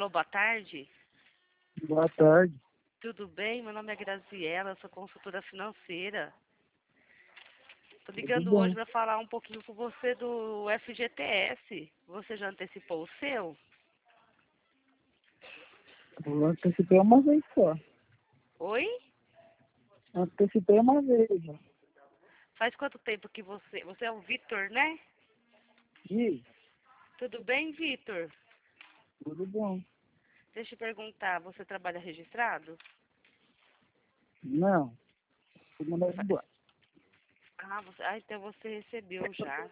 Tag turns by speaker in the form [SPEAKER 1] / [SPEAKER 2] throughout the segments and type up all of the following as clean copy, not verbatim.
[SPEAKER 1] Alô, boa tarde.
[SPEAKER 2] Boa tarde.
[SPEAKER 1] Tudo bem? Meu nome é Graziela, sou consultora financeira. Tô
[SPEAKER 2] Tudo
[SPEAKER 1] ligando hoje
[SPEAKER 2] bom?
[SPEAKER 1] para falar um pouquinho com você do FGTS. Você já antecipou o seu?
[SPEAKER 2] Eu antecipei uma vez só.
[SPEAKER 1] Oi?
[SPEAKER 2] Antecipei uma vez, já.
[SPEAKER 1] Faz quanto tempo que você... Você é o Vitor, né?
[SPEAKER 2] E
[SPEAKER 1] Tudo bem, Vitor?
[SPEAKER 2] tudo bom?
[SPEAKER 1] Deixa eu perguntar, você trabalha registrado?
[SPEAKER 2] Não, fui mandado embora.
[SPEAKER 1] Então você recebeu já.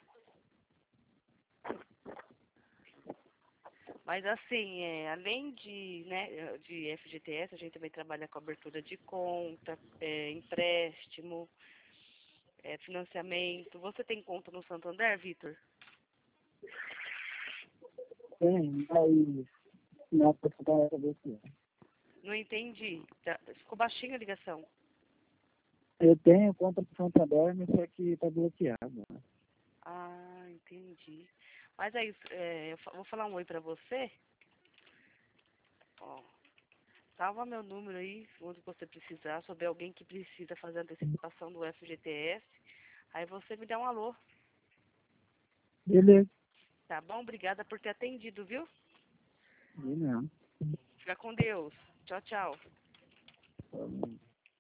[SPEAKER 1] Mas assim, além de, né, de FGTS, a gente também trabalha com abertura de conta, empréstimo, financiamento. Você tem conta no Santander, Vitor?
[SPEAKER 2] Tem, mas não antecipei essa vez que
[SPEAKER 1] Não entendi. Ficou baixinha a ligação.
[SPEAKER 2] eu tenho conta pro Santander, mas só que tá bloqueado.
[SPEAKER 1] Ah, entendi. Mas aí, vou falar um oi pra você. Ó, salva meu número aí, onde você precisar, souber alguém que precisa fazer a antecipação do FGTS. Aí você me dá um alô,
[SPEAKER 2] Beleza.
[SPEAKER 1] tá bom? Obrigada por ter atendido, viu?
[SPEAKER 2] E não.
[SPEAKER 1] Fica com Deus. Tchau, tchau.
[SPEAKER 2] Tá bom.